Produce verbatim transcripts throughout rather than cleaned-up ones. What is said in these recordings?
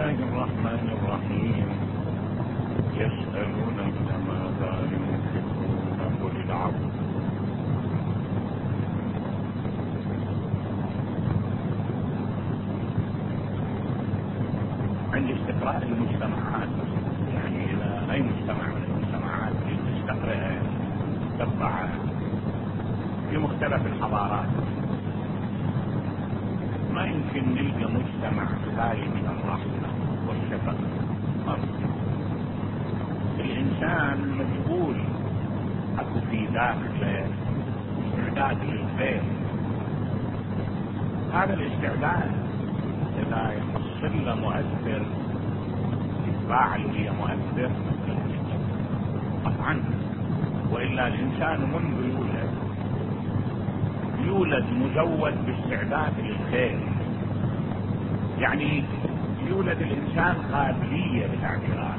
الله الرحمن الرحيم. يسألونك ماذا ينفقون قل العفو. عند استقراء المجتمعات، يعني إذا أي مجتمع من المجتمعات اللي تستقرئها تتبعها في مختلف الحضارات، ما يمكن نلقى مجتمع خالي من الرحمة والشفقة. الإنسان مجبول أكو في داخله استعداد للخير. هذا الاستعداد إذا يحصل له مؤثر يتباع له هي مؤثر قطعا، وإلا الإنسان منذ يولد يولد مزود باستعداد للخير. يعني يولد الإنسان قابلية للاعتراف.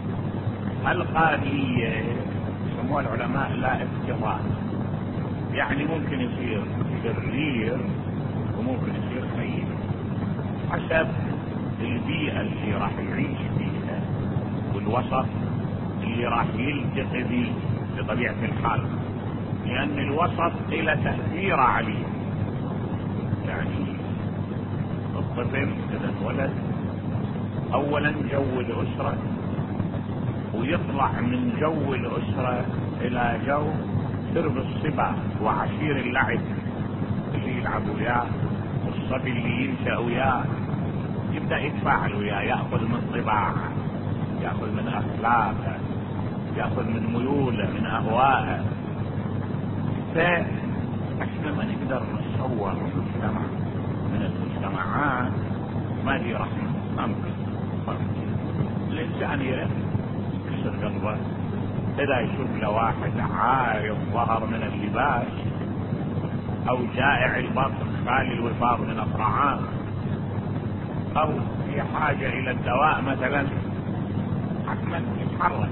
القابلية يسموها العلماء لا افتراض، يعني ممكن يصير شرير وممكن يصير خير حسب البيئة اللي راح يعيش فيها والوسط اللي راح يلتقي به بطبيعة الحال، لأن الوسط إلى تأثير عليه. يعني الطفل إذا اتولد أولا جو الأسرة، ويطلع من جو الأسرة إلى جو سرب الصبا وعشير اللعب اللي يلعب وياه، والصبي اللي ينشأ وياه يبدأ يتفاعل وياه، يأخذ من طباعه، يأخذ من أخلاقه، يأخذ من ميوله، من أهوائه. فإحنا ما نقدر نتصور مجتمع من المجتمعات ما دي رحمة. ممكن الإنسان يرى يكسر قلبه إذا يشوف له واحد عاري الظهر من اللباس أو جائع البطن خالي الوفاض من الطعام أو في حاجة إلى الدواء مثلا، حتما يتحرك.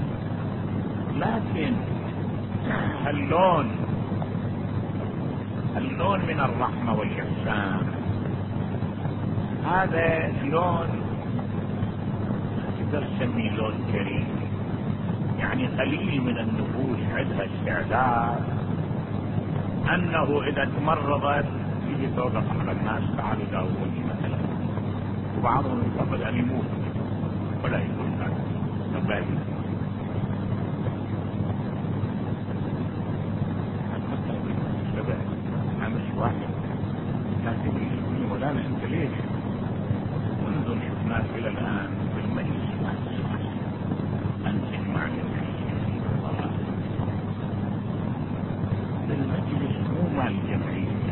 لكن اللون اللون من الرحمة والإحسان هذا لون تقدر تسميه لون كريم. يعني قليل من النفوس عندها استعداد أنه إذا تمرضت يجي توقف على الناس تعالوا داووني مثلا، وبعضهم يفضل أن يموت ولا يكون هذا نبالي. مش واحد لكن يقول مولانا انت ليش منذ شفناك الى الان في المجلس ما تسمع ان تجمعني المجلس مو مال جمعية،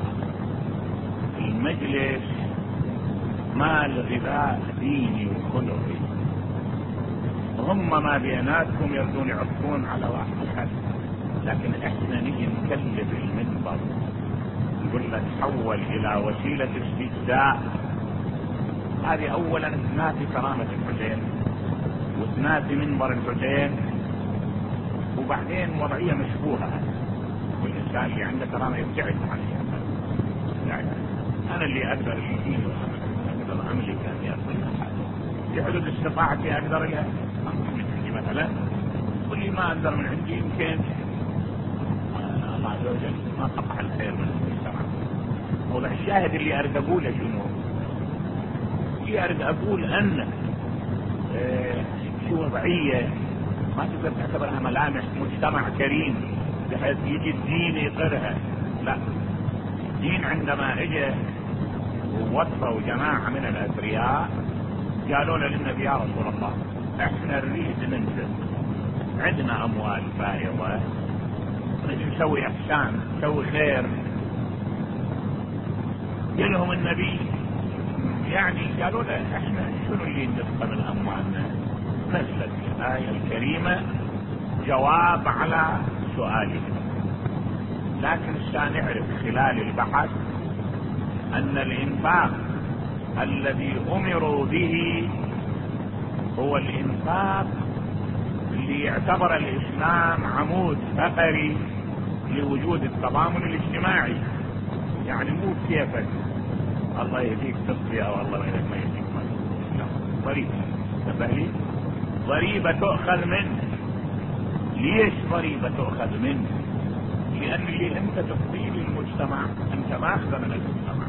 المجلس مال غذاء ديني وخلقي. هم ما بيناتكم يردون يعطون على واحد حد، لكن احنا نجي نكلف المنبر نقول له تحول الى وسيلة استجزاء. هذه اولا تنافي كرامة الحسين وتنافي منبر الحسين، وبعدين وضعية مشبوهة. والانسان اللي عنده كرامة يبتعد عنها. يعني انا اللي اقدر يجيني اقدر اعمل كان يأخذ في حدود استطاعتي اقدر لها من عندي مثلا، واللي ما اقدر من عندي يمكن الله عز وجل ما قطع الخير من المجتمع. موضوع الشاهد اللي اريد اقوله شنو؟ اللي اريد اقول ان اه شو وضعية ما تقدر تعتبرها ملامح مجتمع كريم بحيث يجي الدين يقرها. لا، الدين عندما اجى ووصفوا جماعة من الاثرياء قالوا للنبي يا رسول الله احنا نريد ننفق، عندنا اموال فائضة، نريد نسوي احسان نسوي خير. قالهم النبي يعني قالوا له احنا شنو اللي نبقى من اموالنا؟ نزلت الآية الكريمة جواب على سؤالهم. لكن سنعرف خلال البحث ان الانفاق الذي امروا به هو الانفاق اللي يعتبر الاسلام عمود فقري لوجود التضامن الاجتماعي. يعني مو كيفك الله يهديك تصفي او الله ما يهديك ما ضريبة. تبالي ضريبة تؤخذ منه. ليش ضريبة تؤخذ منه؟ لأن اللي أنت تقضيه للمجتمع أنت ماخذه من المجتمع.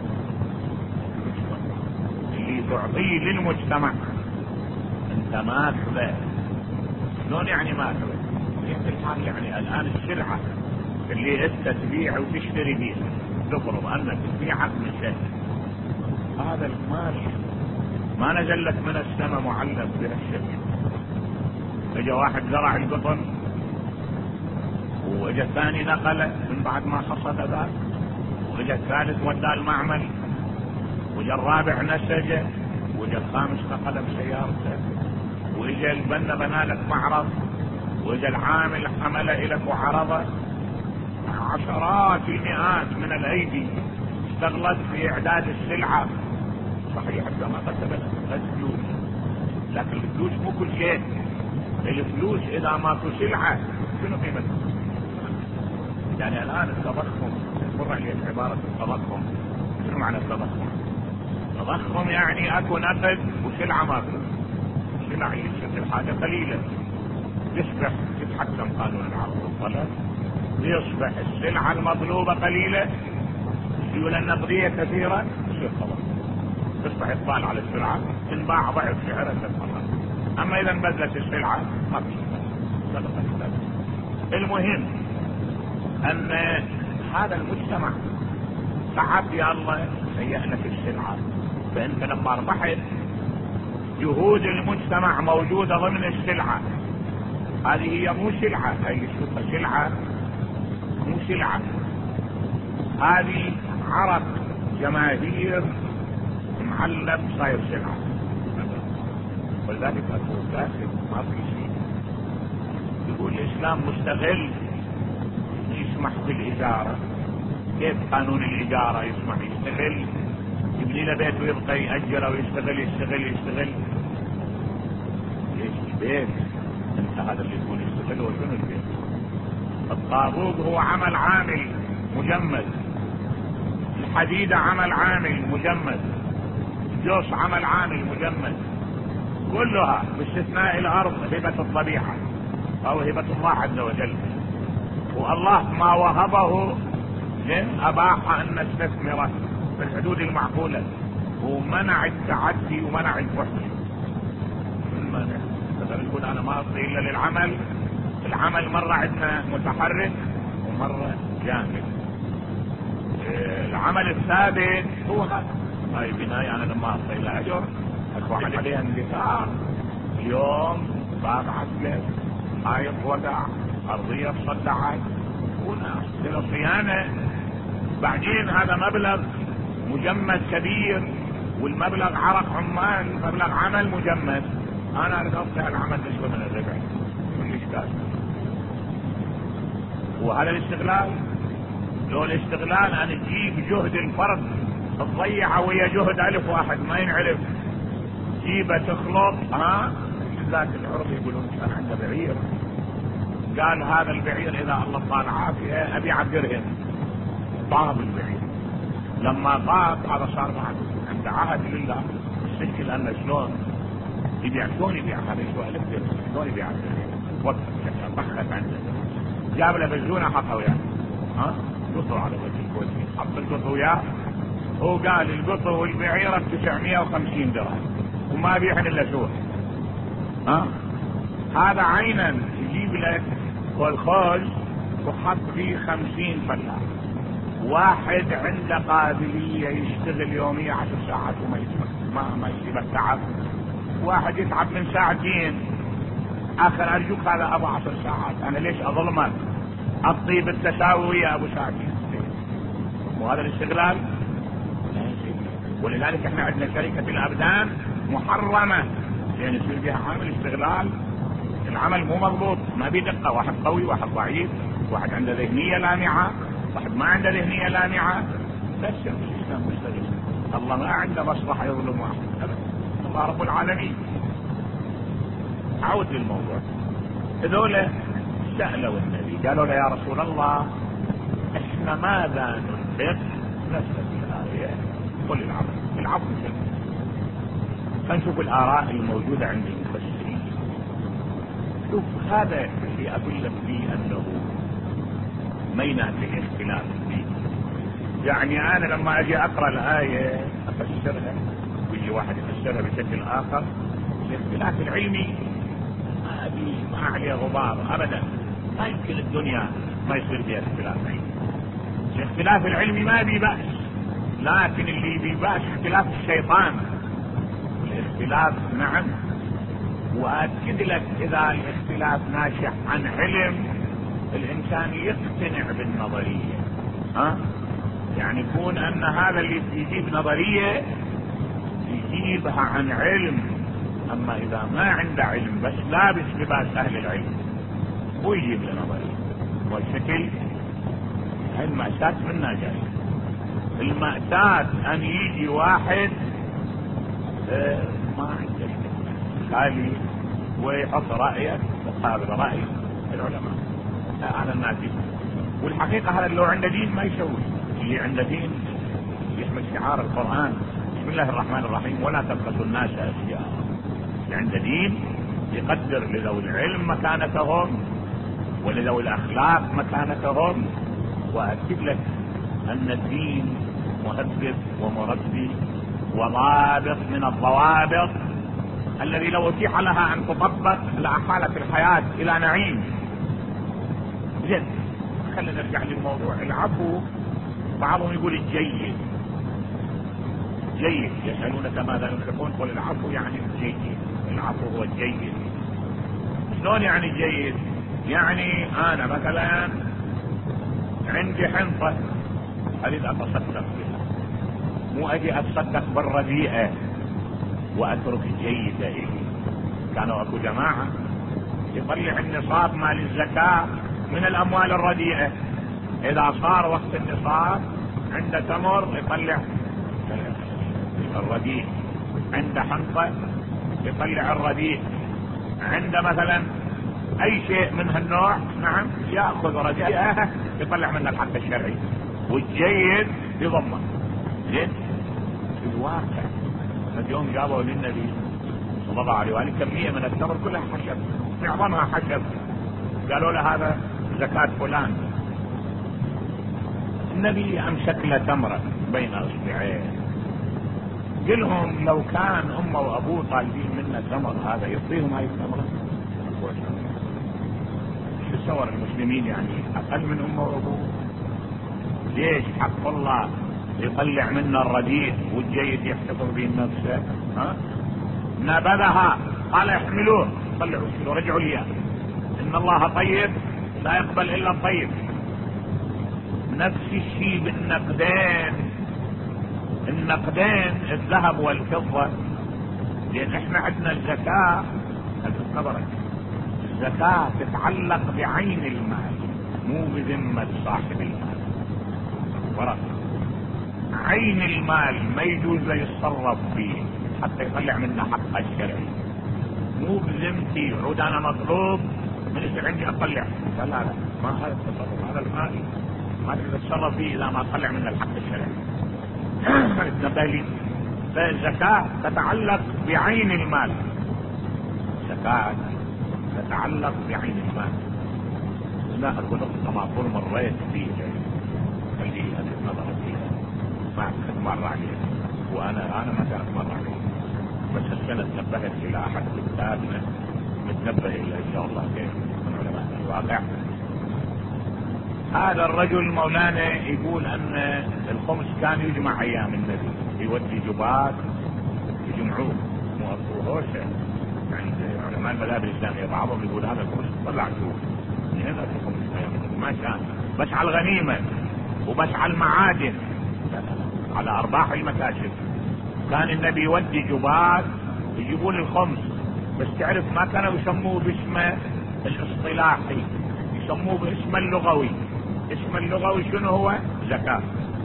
اللي تعطيه للمجتمع أنت ماخذه. شلون يعني ماخذه؟ يعني الآن السلعة اللي أنت تبيع وتشتري بيها، تفرض أنك تبيعك من شيء، هذا المال ما نزل لك من السماء معلق بهالشكل. اجى واحد زرع القطن واجى الثاني نقله من بعد ما حصد ذاك، واجى الثالث وداه المعمل، واجى الرابع نسجه، واجى الخامس نقله بسيارته، واجى البنا بنالك معرض، واجى العامل حمله اليك وعرضه. عشرات المئات من الايدي اشتغلت في اعداد السلعه. صحيح حتى ما كتبت الفلوس، لكن الفلوس مو كل شيء. الفلوس اذا ماكو سلعه شنو قيمتها؟ يعني الان التضخم، مر عليك عباره التضخم. شنو معنى التضخم؟ التضخم يعني اكو نقد وسلعه ماكو. سلعه يشتري حاجه قليله، يصبح يتحكم قانون العرض والطلب، يصبح السلعه المطلوبه قليله، السيوله النقديه كثيره، يصير تضخم. تصبح اقبال على السلعه، تنباع ضعف سعرها تتخلص. اما اذا انبذلت السلعه ما في شيء. المهم ان هذا المجتمع تعب يا الله هيأ لك السلعه، فانت لما ربحت جهود المجتمع موجوده ضمن السلعه. هذه هي مو سلعه، هي شوفها سلعه مو سلعه، هذه عرق جماهير معلب صاير سلعه. ولذلك اقول داخل ما في شيء. يقول الاسلام مستغل، يسمح بالاجاره. كيف قانون الاجاره يسمح يستغل؟ يبني له بيت ويبقى ياجره ويشتغل يشتغل يشتغل. ليش البيت؟ انت هذا اللي يقول يشتغل وشنو البيت؟ الطابوق هو عمل عامل مجمد، الحديده عمل عامل مجمد، الجوص عمل عامل مجمد، كلها باستثناء الارض هبه الطبيعه او هبه الله عز وجل. والله ما وهبه اباح ان نستثمره في الحدود المعقوله، ومنع التعدي ومنع الفحش. مثلا نقول انا ما اصلي الا للعمل. العمل مره عندنا متحرك ومره جامد. العمل الثابت هو هذا. هاي بنايه انا لما اصلي الى اجر اكو عليها اندفاع. اليوم باب عسكر، حائط ودع، ارضيه صدعت، وناس صيانه. بعدين هذا مبلغ مجمد كبير، والمبلغ عرق عمال، مبلغ عمل مجمد. انا اريد اطلع العمل نسبه من الربح. كل اشكال. وهذا الاستغلال. لو الاستغلال ان تجيب جهد الفرد تضيعه ويا جهد الف واحد ما ينعرف، جيبه تخلط. ها ذاك العرب يقولون كان عنده بعير، قال هذا البعير اذا الله طال عافيه ابيع بدرهم. طاب البعير، لما طاب هذا صار بعد عند عهد لله. السكه لانه شلون يبيع، شلون يبيع هذا يسوى الف درهم، شلون يبيع وقت بخت عنده. جاب له بزونه حطه وياه، ها قطوا على وجه الكويتي، حط القطو وياه. هو قال القطو والبعيره تسعمائة وخمسين درهم وما بيعن الا شوح. ها هذا عينا يجيب لك والخوز وحط فيه خمسين فلاح. واحد عنده قابليه يشتغل يوميا عشر ساعات وما يتعب، ما ما يصيبه تعب. واحد يتعب من ساعتين، اخر ارجوك هذا ابو عشر ساعات، انا ليش اظلمك؟ الطيب التساوي يا ابو ساعتين. وهذا الاستغلال. ولذلك احنا عندنا شركه الابدان محرمه، يعني يصير بها عامل استغلال. العمل مو مضبوط، ما بدقه، واحد قوي واحد ضعيف، واحد عنده ذهنيه لامعه واحد ما عنده ذهنيه لامعه. بس الاسلام مستغل. الله ما عنده مصلحه يظلم واحد، الله رب العالمين. عود للموضوع. هذول سالوا النبي قالوا له يا رسول الله احنا ماذا ننفق؟ نسال الايه قل العفو. العفو شنو؟ فنشوف الآراء الموجودة عند المفسرين. شوف هذا اللي أقول لك فيه أنه ما ينافي الاختلاف فيه. يعني أنا لما أجي أقرأ الآية أفسرها ويجي واحد يفسرها بشكل آخر، الاختلاف العلمي ما أبي ما عليه غبار أبدا. ما يمكن الدنيا ما يصير فيها اختلاف علمي. الاختلاف العلمي ما بي بأس، لكن اللي بي بأس اختلاف الشيطان. الاختلاف نعم، وأكد لك إذا الاختلاف ناشئ عن علم الإنسان يقتنع بالنظرية. ها؟ يعني يكون أن هذا اللي يجيب نظرية يجيبها عن علم، أما إذا ما عنده علم بس لابس لباس أهل العلم هو يجيب لنظرية. والشكل هاي المأساة منا جاي. المأساة أن يجي واحد اه ما عنده خالي ويحط رأيه مقابل رأي العلماء على الناس. والحقيقة هذا لو عنده دين ما يسوي. اللي عنده دين يحمل شعار القرآن بسم الله الرحمن الرحيم ولا تبخسوا الناس أشياء. اللي عنده دين يقدر لذوي العلم مكانتهم ولذوي الأخلاق مكانتهم. وأكد لك أن الدين مهذب ومربي وضابط من الضوابط الذي لو اتيح لها ان تطبق لاحالت الحياة الى نعيم. زين خلينا نرجع للموضوع. العفو بعضهم يقول الجيد جيد، يسألونك ماذا ينفقون قل العفو يعني الجيد. العفو هو الجيد. شلون يعني الجيد؟ يعني انا مثلا عندي حنطة اريد اتصدق بها، مو اجي اتصدق بالرديئة واترك الجيدة إيه. كانوا اكو جماعة يطلع النصاب مال الزكاة من الاموال الرديئة. اذا صار وقت النصاب عنده تمر يطلع الرديء، عنده حنطة يطلع الرديء، عنده مثلا اي شيء من هالنوع نعم ياخذ رديئة يطلع منه الحق الشرعي والجيد يضمن. زين في الواقع اليوم جابوا للنبي صلى الله عليه وآله كمية من التمر كلها حشب، معظمها حشب. قالوا له هذا زكاة فلان. النبي امسك له تمرة بين اصبعين. قلهم لو كان امه وابوه طالبين منا تمر هذا يعطيهم هاي التمرة؟ شو تصور المسلمين يعني اقل من امه وابوه؟ ليش حق الله يطلع منا الرديء والجيد يحتفظ به نفسه؟ ها نبذها قال احملوه طلعوا شيلوا رجعوا لي ان الله طيب لا يقبل الا الطيب. نفس الشيء بالنقدين. النقدين الذهب والفضة، لان احنا عندنا الزكاة النظرة الزكاة تتعلق بعين المال مو بذمة صاحب المال. ورق عين المال ما يجوز له يتصرف فيه حتى يطلع منه حقه الشرعي. مو بذمتي عود انا مطلوب من اللي عندي اطلع، لا لا لا ما هذا التصرف. هذا المال ما تقدر تتصرف فيه اذا ما طلع منه الحق الشرعي. بالي فالزكاة تتعلق بعين المال. الزكاة تتعلق بعين المال. لا اقول طبعا طول مريت فيها اللي هذه النظر فيها ما كنت مر عليها وانا انا ما كانت مر عليها، بس السنة تنبهت الى احد كتابنا متنبه الى ان شاء الله كيف من علماء الواقع. هذا الرجل مولانا يقول ان الخمس كان يجمع ايام النبي، يودي جبات يجمعوه مو اكو هوشه عند علماء المذاهب الاسلاميه. بعضهم يقول هذا الخمس طلع شوف من هنا الخمس ايام النبي ما كان بس على الغنيمه وبس على المعادن على ارباح المكاسب. كان النبي يودي جبات يجيبون الخمس، بس تعرف ما كانوا يسموه باسمه الاصطلاحي، يسموه باسمه اللغوي. اسم اللغوي شنو هو؟ زكاة.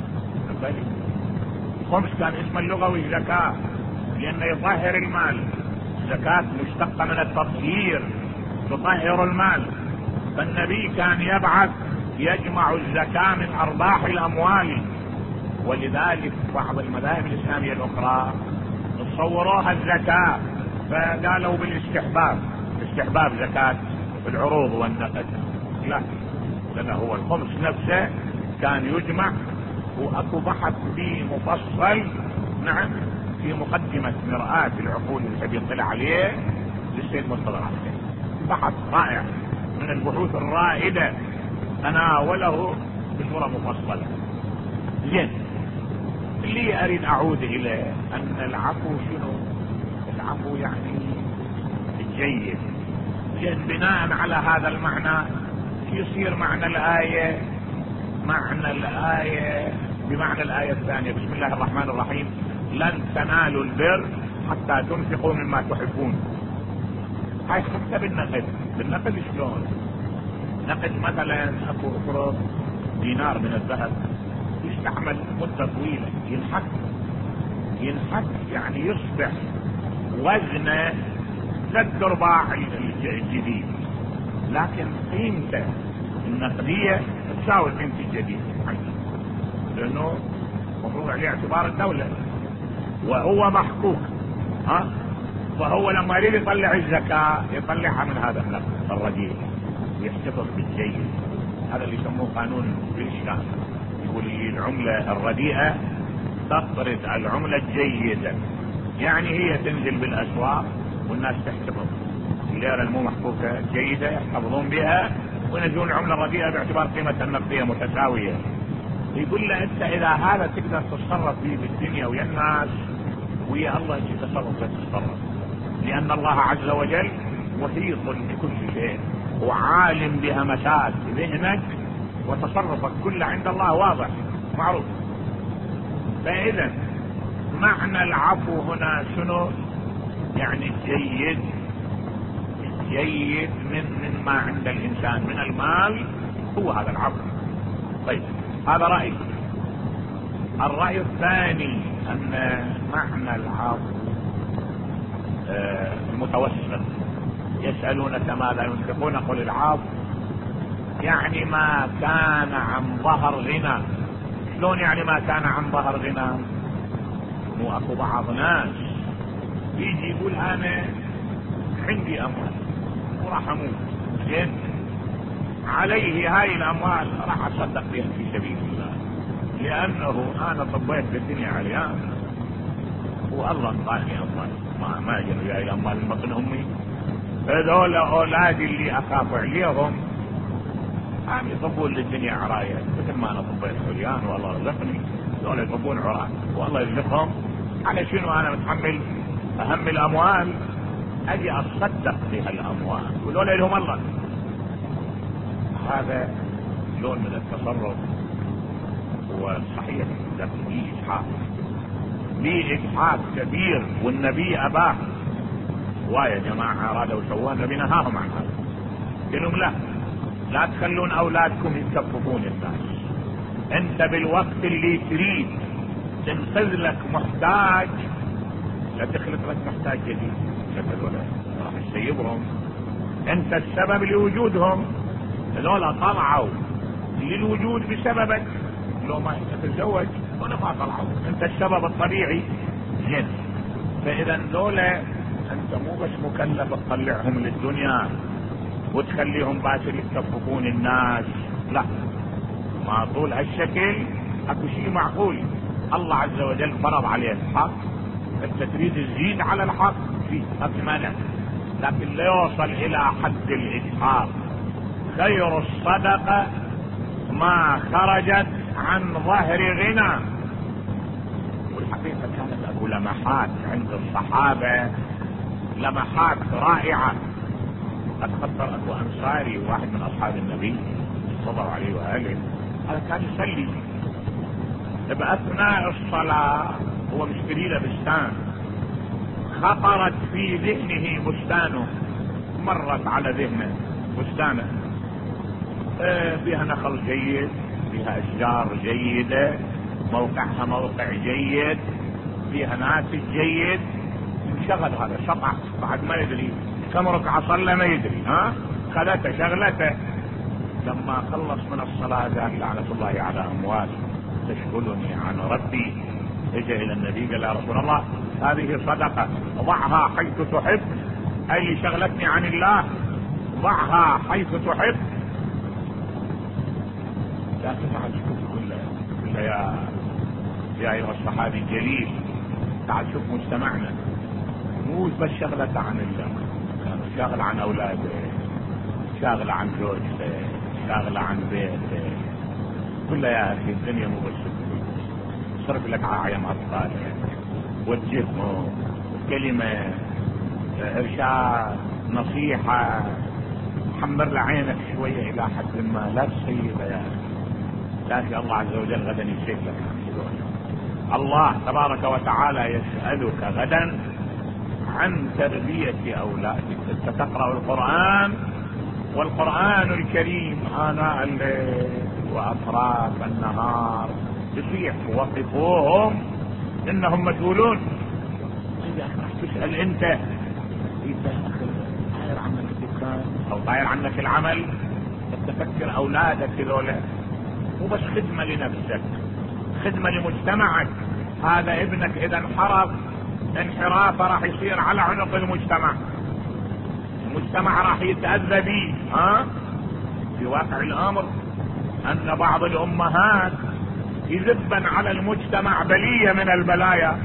الخمس كان اسم اللغوي زكاة لانه يطهر المال. زكاة مشتقة من التطهير تطهر المال. فالنبي كان يبعث يجمع الزكاة من ارباح الاموال. ولذلك بعض المذاهب الاسلامية الاخرى صوروها الزكاة فقالوا بالاستحباب، استحباب زكاة العروض والنقد. لا، لأنه هو الخمس نفسه كان يجمع، واكو بحث فيه مفصل، نعم، في مقدمة مرآة العقول اللي تبي يطلع عليه للسيد مرتضى العسكري، بحث رائع من البحوث الرائدة تناوله بصورة مفصلة. زين، اللي اريد اعود الى ان العفو شنو؟ العفو يعني الجيد. زين، بناء على هذا المعنى يصير معنى الآية معنى الآية بمعنى الآية الثانية، بسم الله الرحمن الرحيم، لن تنالوا البر حتى تنفقوا مما تحبون. هاي حتى بالنقد، بالنقد شلون؟ نقد مثلا اكو افرض دينار من الذهب يستعمل مدة طويلة، ينحك ينحك يعني يصبح وزنه ثلاث ارباع الجديد، لكن قيمته النقدية تساوي قيمة الجديد، لانه مفروض عليه اعتبار الدولة وهو محكوك. ها، فهو لما يريد يطلع الزكاة يطلعها من هذا النقد الرديء ويحتفظ بالجيد. هذا اللي يسموه قانون الإشكال، يقول لي العملة الرديئة تقرض العملة الجيدة، يعني هي تنزل بالأسواق والناس تحتفظ الليرة المو محكوكة جيدة يحتفظون بها، وينزلون العملة الرديئة باعتبار قيمة النقدية متساوية. يقول له انت اذا هذا تقدر تتصرف فيه بالدنيا ويا الناس، ويا الله يجي تصرف تتصرف، لان الله عز وجل محيط بكل شيء وعالم بهمسات ذهنك، وتصرفك كله عند الله واضح معروف. فاذا معنى العفو هنا شنو؟ يعني جيد جيد من من ما عند الانسان من المال، هو هذا العفو. طيب، هذا رأي. الرأي الثاني ان معنى العفو المتوسط، يسألونك ماذا ينفقون قل العفو، يعني ما كان عن ظهر غنى. شلون يعني ما كان عن ظهر غنى؟ مو اكو بعض ناس يجي يقول انا عندي اموال وراح اموت، زين عليه هاي الاموال راح اصدق بها في سبيل الله، لانه انا طبيت بالدنيا عليها والله انطاني اموال، ما ما جنوا جاي الاموال من بطن امي. هذول اولادي اللي اخاف عليهم عم يطبون للدنيا عرايه، مثل ما انا طبيت حليان والله رزقني، هذول يطبون عراة والله يرزقهم. على شنو انا متحمل اهم الاموال اجي اصدق بها الاموال ولولا لهم الله؟ هذا لون من التصرف هو صحيح، لكن فيه اجحاف، فيه اجحاف كبير، والنبي اباه. ويا جماعه ارادوا يسوون، النبي نهاهم عن هذا، قال لهم لا لا تخلون اولادكم يتكففون الناس. انت بالوقت اللي تريد تنقذ لك محتاج لا تخلق لك محتاج جديد، هذول راح تسيبهم، انت السبب لوجودهم، هذول طلعوا للوجود بسببك، لو ما تتزوج ولا ما طلعوا، انت السبب الطبيعي. زين، فاذا ذولا انت مو بس مكلف تطلعهم للدنيا وتخليهم باكر يتكففون الناس، لا، ما طول هالشكل اكو شيء معقول. الله عز وجل فرض عليه الحق، انت تريد تزيد على الحق فيه مانع، لكن لا يوصل الى حد الاجحاف. خير الصدقه ما خرجت عن ظهر غنى. والحقيقه كانت اكو لمحات عند الصحابه، لمحات رائعه. اتذكر اكو انصاري واحد من اصحاب النبي صلى الله عليه واله، هذا كان يصلي باثناء الصلاه هو مشتري له بستان، خطرت في ذهنه بستانه، مرت على ذهنه بستانه اه فيها نخل جيد، فيها اشجار جيده، موقعها موقع جيد، فيها ناتج جيد. انشغل هذا، شطع بعد ما يدري كم ركعه صلى ما يدري، ها خلته شغلته. لما خلص من الصلاه قال لعنه الله على اموال تشغلني عن ربي، اجى الى النبي قال يا رسول الله هذه صدقة ضعها حيث تحب، اي اللي شغلتني عن الله ضعها حيث تحب. لا تفعل شوف كله يا يا ايها الصحابي الجليل، تعال شوف مجتمعنا مو بس شغلة عن الله، شاغل عن اولاده، شاغل عن زوجته، شاغل عن بيته، كله يا اخي الدنيا مو بس صرف لك عيام اطفالك، وجههم كلمة ارشاد نصيحة، حمر لعينك شوية الى حد ما، لا تسيبها يا اخي. لكن الله عز وجل غدا يسيب لك. الله تبارك وتعالى يسألك غدا عن تربية اولادك. انت تقرأ القرآن والقرآن الكريم آناء الليل واطراف النهار يصيح وقفوهم انهم مسؤولون. اذا راح تسأل انت اذا طاير عنك الدكان او طاير عنك العمل، تفكر اولادك هذول مو بس خدمة لنفسك، خدمة لمجتمعك. هذا ابنك اذا انحرف انحرافه راح يصير على عنق المجتمع، المجتمع راح يتأذى به. ها في واقع الامر ان بعض الامهات يذبن على المجتمع بلية من البلايا.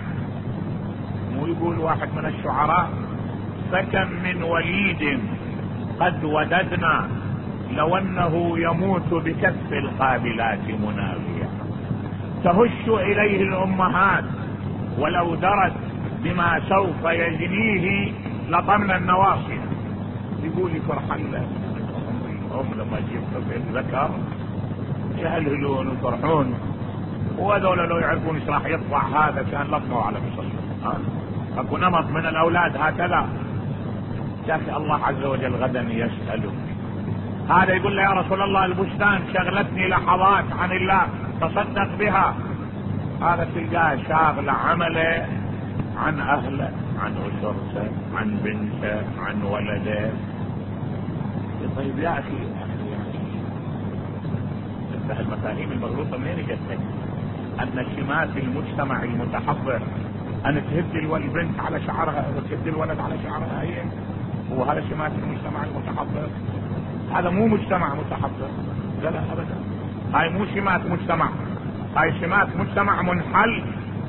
مو يقول واحد من الشعراء فكم من وليد قد وددنا لو انه يموت بكف القابلات مناغيا، تهش اليه الامهات ولو درت بما سوف يجنيه لطمنا النواصي. يقول فرحان له هم لما يجيب في الذكر يهلهلون ويفرحون، وهذول لو يعرفون ايش راح يطلع هذا كان لطموا على مصلى. ها اكو نمط من الاولاد هكذا. لكن الله عز وجل غدا يسأله. هذا يقول له يا رسول الله البستان شغلتني لحظات عن الله تصدق بها. هذا تلقاه شاغل عمله عن اهله، عن اسرته، عن بنته، عن ولده. طيب يا اخي انت المفاهيم المغلوطه منين جت؟ ان سمات المجتمع المتحضر ان تهد البنت على شعرها وتهد الولد على شعرها، هي هو هذا سمات المجتمع المتحضر؟ هذا مو مجتمع متحضر، لا لا ابدا. هاي مو سمات مجتمع، هاي سمات مجتمع منحل.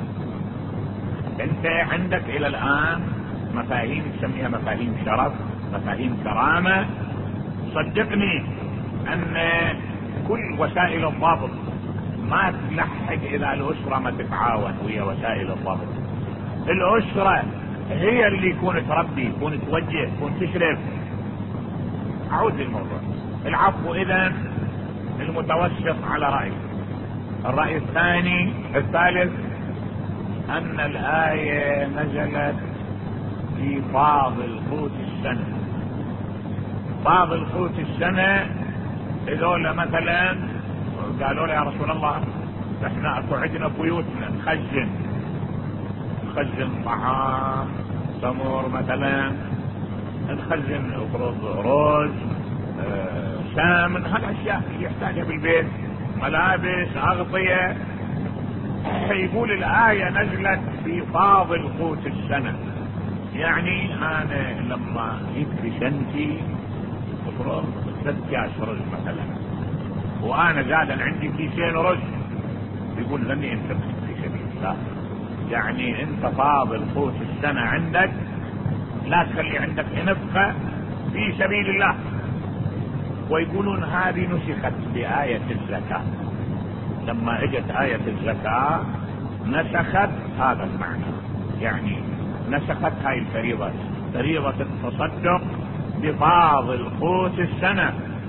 انت عندك الى الان مفاهيم تسميها مفاهيم شرف، مفاهيم كرامة. صدقني ان كل وسائل الضبط ما تلحق اذا الاسرة ما تتعاون ويا وسائل الضبط. الاسرة هي اللي يكون تربي، يكون توجه، يكون تشرف. اعود للموضوع. العفو اذا المتوسط على رأي. الرأي الثاني الثالث ان الآية نزلت في فاضل قوت السنة. فاضل قوت السنة هذول مثلا قالوا له يا رسول الله احنا اكو عندنا بيوتنا نخزن نخزن طعام تمر مثلا، نخزن افرض رز اه سامن، هالاشياء اللي يحتاجها بالبيت، ملابس اغطية. يقول الآية نزلت في فاضل قوت السنة، يعني انا لما يكفي سنتي افرض ثلاث كاس رز مثلا وانا زادا عندي كيسين رز، يقول ذني انت في سبيل الله. يعني انت فاضل قوت السنة عندك، لا تخلي عندك نفقة في سبيل الله. ويقولون هذه نسخت بآية الزكاة، لما اجت آية الزكاة نسخت هذا المعنى، يعني نسخت هاي الفريضة، فريضة التصدق بفاضل قوت السنة.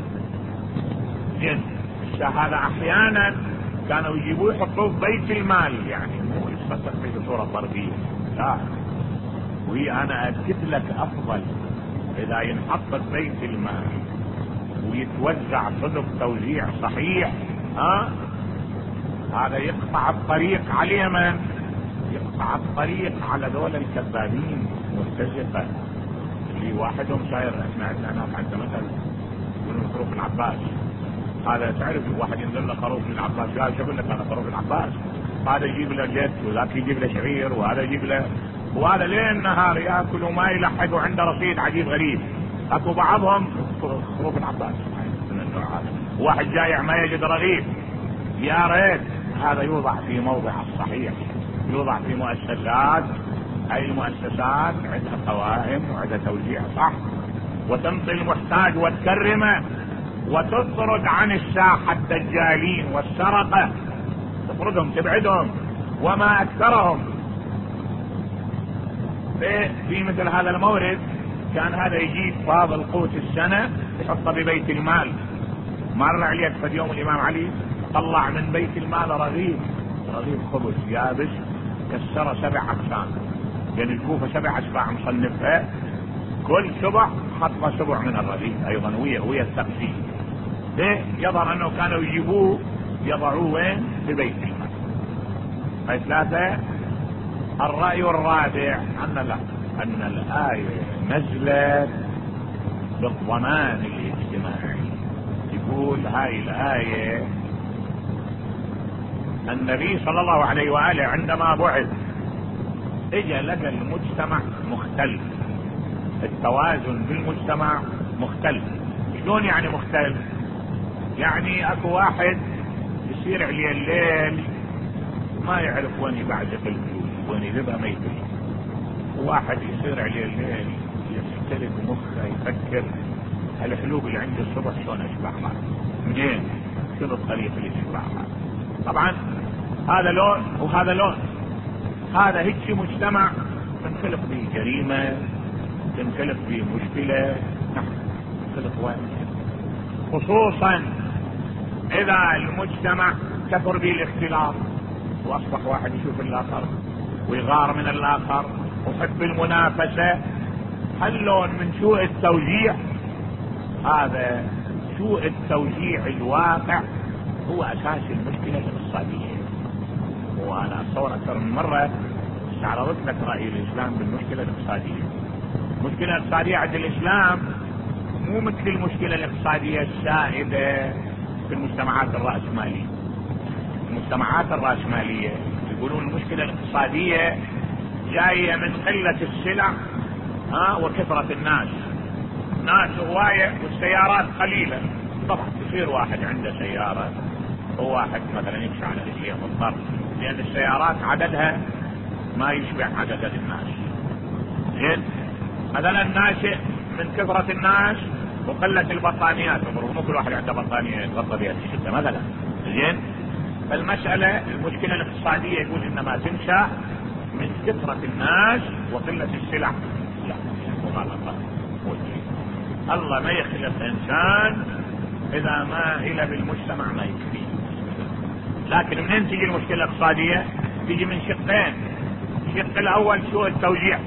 جن هذا احيانا كانوا يجيبوه يحطوه في بيت المال، يعني مو يتصدق به بصورة فردية، لا. وهي انا اكد لك افضل اذا ينحط في بيت المال ويتوزع صدق توزيع صحيح. ها هذا يقطع الطريق على من؟ يقطع الطريق على دول الكذابين مرتزقة اللي واحدهم ساير. احنا عندنا هناك عند مثل يقولون خروف العباس. هذا تعرف واحد ينزل له خروف العباس، يا شو اقول لك انا خروف العباس؟ هذا يجيب له جد وذاك يجيب له شعير وهذا يجيب له، وهذا ليل نهار ياكل وما يلحق وعنده رصيد عجيب غريب. اكو بعضهم خروف العباس من النوع هذا، واحد جايع ما يجد رغيف. يا ريت هذا يوضع في موضع الصحيح، يوضع في مؤسسات، اي المؤسسات عندها قوائم وعندها توزيع صح، وتنطي المحتاج وتكرمه، وتطرد عن الساحة الدجالين والسرقة، تطردهم تبعدهم وما اكثرهم. في, في مثل هذا المورد كان هذا يجيب فاضل قوت السنة يحطه ببيت المال. مر عليك في يوم الامام علي طلع من بيت المال رغيف، رغيف خبز يابس كسره سبع اقسام، يعني الكوفة سبع اسباع مصنفها، كل سبع حط سبع من الرغيف ايضا ويا ويا التقسيم. ليه؟ يظهر انه كانوا يجيبوه يضعوه وين؟ ببيت المال. هاي ثلاثة. الرأي الرابع ان لا ان الآية نزلت بالضمان الاجتماعي. يقول هاي الآية النبي صلى الله عليه وآله عندما بعث اجى لقى المجتمع مختلف، التوازن بالمجتمع مختلف. شلون يعني مختلف؟ يعني اكو واحد يصير عليه الليل ما يعرف وين يبعزق الفلوس وين يذبها ما يدري، وواحد يصير عليه الليل يستلق مخه يفكر الحلوب اللي عنده الصبح شلون اشبعها منين، شنو الطريقه اللي تشبعها. طبعا هذا لون وهذا لون. هذا هيك مجتمع تنخلق به جريمه، تنخلق به مشكله، تنخلق وين، خصوصا اذا المجتمع كثر به الاختلاط واصبح واحد يشوف الاخر ويغار من الاخر ويحب المنافسه. هاللون من سوء التوزيع، هذا سوء التوزيع الواقع هو اساس المشكله الاقتصاديه. وانا اتصور اكثر من مره استعرضت لك راي الاسلام بالمشكله الاقتصاديه. المشكله الاقتصاديه عند الاسلام مو مثل المشكله الاقتصاديه السائده في المجتمعات الراسماليه. المجتمعات الراسماليه يقولون المشكله الاقتصاديه جايه من قله السلع ها وكثره الناس، ناس هوايه والسيارات قليله. طبعا يصير واحد عنده سياره وواحد مثلا يمشي على رجليه مضطر، لان السيارات عددها ما يشبع عدد الناس. زين مثلا ناشئ من كثره الناس وقله البطانيات، مو كل واحد عنده بطانيه يتغطى بها الشده مثلا. زين فالمساله المشكله الاقتصاديه يقول انما تنشا من كثره الناس وقله السلع. لا مغالطه. الله ما يخلق انسان اذا ما الى بالمجتمع ما يكفي. لكن منين تجي المشكله الاقتصاديه؟ تجي من شقين. الشق الاول سوء التوزيع،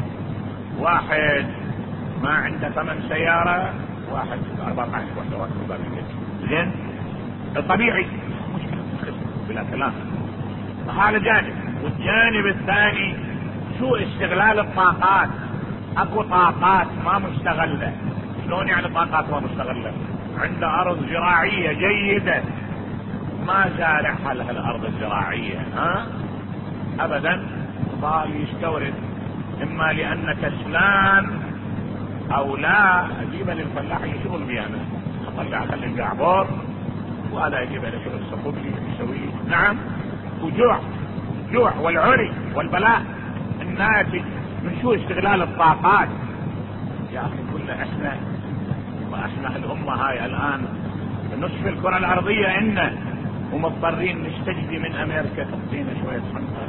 واحد ما عنده ثمن سياره، واحد أربعة عشر وحده واحده. زين الطبيعي مشكله بلا كلام، هذا جانب. والجانب الثاني سوء استغلال الطاقات. اكو طاقات ما مستغله. شلون يعني طاقات ما مستغله؟ عنده ارض زراعيه جيده ما زارعها لها الارض الزراعيه ها ابدا، ضال يستورد، اما لان كسلان او لا اجيبها للفلاح يشغل بها، انا اطلع اخلي القعبور وهذا يجيبها لشغل الصفوفي يسويه. نعم وجوع، جوع والعري والبلاء الناتج من سوء استغلال الطاقات. يا اخي كل احنا واحنا الامه هاي الان نصف الكره الارضيه عندنا ومضطرين نستجدي من امريكا تعطينا شويه خنقه،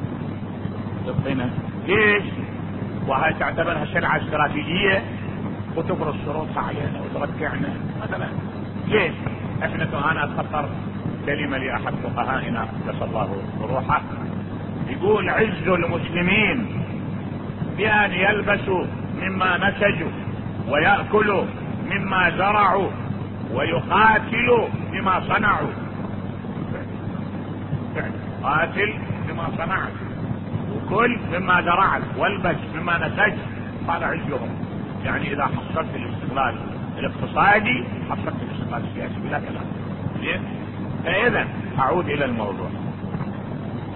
تعطينا ليش؟ وهي تعتبرها سلعه استراتيجيه وتفرض شروطها علينا وتركعنا مثلا. ليش؟ احنا انا اتخطر كلمه لاحد فقهائنا قدس الله روحه، يقول عز المسلمين بان يلبسوا مما نسجوا ويأكلوا مما زرعوا ويقاتلوا بما صنعوا. قاتل بما صنعت وكل مما زرعت والبس مما نسجت، هذا عزهم. يعني اذا حصلت الاستقلال الاقتصادي حصلت الاستقلال السياسي بلا كلام. زين فاذا اعود الى الموضوع.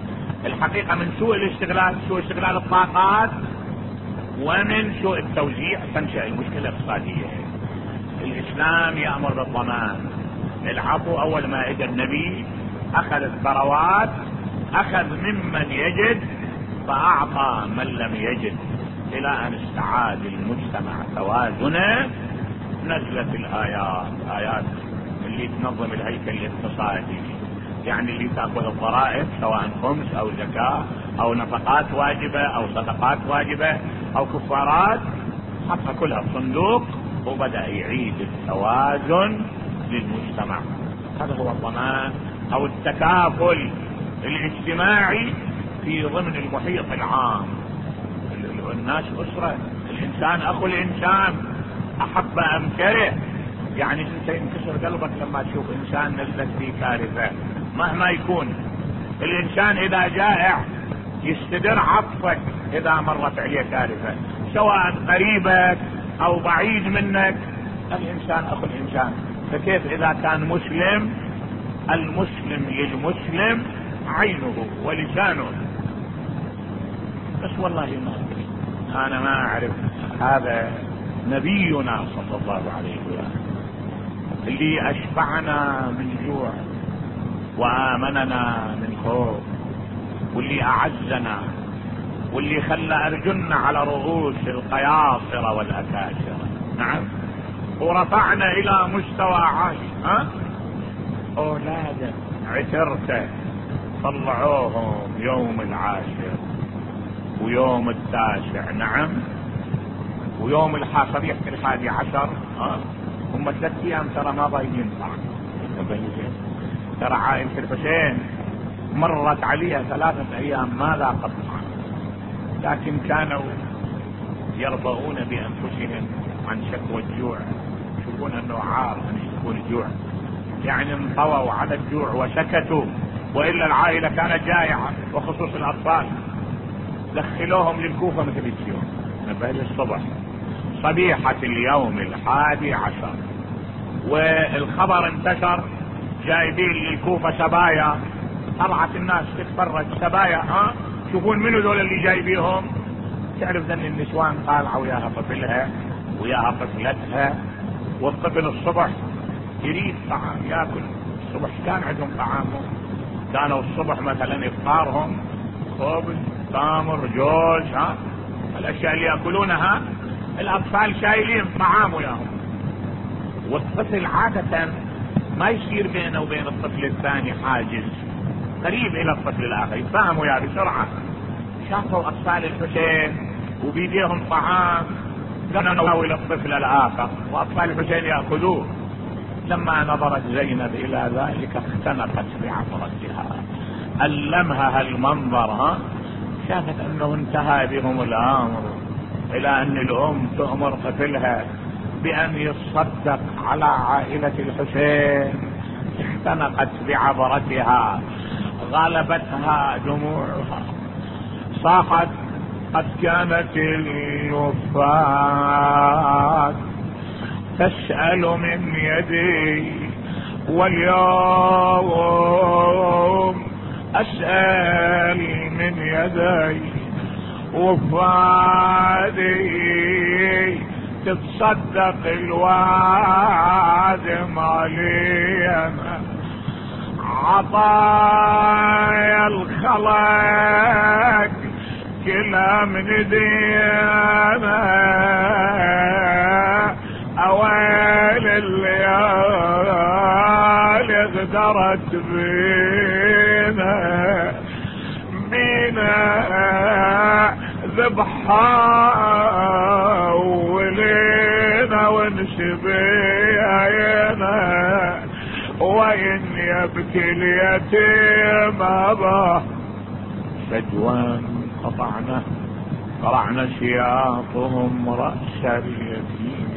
الحقيقة من سوء الاستغلال، سوء استغلال الطاقات، ومن سوء التوزيع تنشأ المشكلة الاقتصادية. الإسلام يأمر بالضمان، العفو. أول ما اجى النبي أخذ الثروات، أخذ ممن يجد فأعطى من لم يجد، إلى أن استعاد المجتمع توازنه. نزلت الآيات، آيات اللي تنظم الهيكل الاقتصادي، يعني اللي تأخذ الضرائب سواء خمس أو زكاة أو نفقات واجبة أو صدقات واجبة أو كفارات، حطها كلها في صندوق وبدأ يعيد التوازن للمجتمع. هذا هو الضمان أو التكافل الاجتماعي في ضمن المحيط العام. الناس أسرة، الإنسان أخو الإنسان، أحب أم كره. يعني أنت ينكسر قلبك لما تشوف إنسان نزلت فيه كارثة مهما يكون. الإنسان إذا جائع يستدر عطفك إذا مرت عليه كارثة، سواء قريبك أو بعيد منك. الإنسان أخو الإنسان. فكيف إذا كان مسلم؟ المسلم للمسلم عينه ولسانه. بس والله ما أدري، أنا ما أعرف. هذا نبينا صلى الله عليه وسلم اللي أشبعنا من جوع وآمننا من خوف، واللي أعزنا، واللي خلى أرجلنا على رؤوس القياصرة والأكاشرة. نعم، ورفعنا إلى مستوى عالي. ها أولاده عترته طلعوهم يوم العاشر ويوم التاسع. نعم، ويوم الحاصرية في الحادي عشر. ها هم ثلاث ايام ترى ما بايدين طعم. ترى عائلة الحسين مرت عليها ثلاثة ايام ما ذاقت طعام، لكن كانوا يرضون بانفسهم عن شكوى الجوع، يشوفون انه عار ان يشكون الجوع، يعني انطووا على الجوع وسكتوا. والا العائلة كانت جائعة، وخصوص الاطفال. دخلوهم للكوفة مثل اليوم من الصبح صبيحة اليوم الحادي عشر، والخبر انتشر جايبين للكوفة سبايا. طلعت الناس تتفرج سبايا. ها شوفون منو ذول اللي جايبيهم. تعرف ذن النسوان طالعة وياها طفلها وياها طفلتها، والطفل الصبح يريد طعام ياكل. الصبح كان عندهم طعامهم، كانوا الصبح مثلا افطارهم خبز تمر جوز، ها الاشياء اللي ياكلونها. الاطفال شايلين طعام وياهم، والطفل عادة ما يصير بينه وبين الطفل الثاني حاجز، قريب الى الطفل الاخر، يتفاهم وياه بسرعة. شافوا اطفال الحسين وبيديهم طعام، قالوا الى الطفل الاخر، واطفال الحسين ياكلوه. لما نظرت زينب الى ذلك اختنقت بعبرتها، ألمها هالمنظر. ها شافت انه انتهى بهم الامر الى ان الام تؤمر طفلها بان يتصدق على عائلة الحسين. اختنقت بعبرتها، غلبتها دموعها، صاحت: قد كانت الوفاة تسأل من يدي، واليوم أسأل من يدي. وفادي تتصدق الوادم علينا، عطايا الخلق كلها من دينا. اويل الليالي غدرت بينا، بينا ذبحا ولينا ونسبينا، وين يبكي اليتيم اباه. سجوان قطعنا قرعنا سياطهم رأس اليتيم.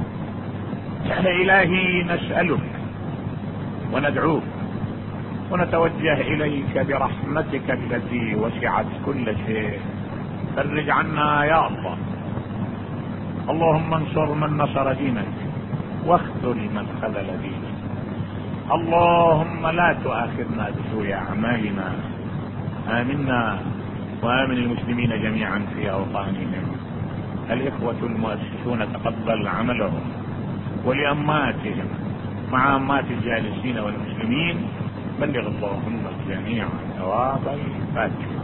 إلهي نسألك وندعوك ونتوجه إليك برحمتك التي وسعت كل شيء. فرج عنا يا الله. اللهم انصر من نصر دينك، واخذل من خذل دينك. اللهم لا تؤاخذنا بسوء أعمالنا. آمنا وآمن المسلمين جميعا في أوطانهم. الإخوة المؤسسون تقبل عملهم، ولأماتهم مع أمات الجالسين والمسلمين بلغ اللهم الجميع ثواب الفاتحة.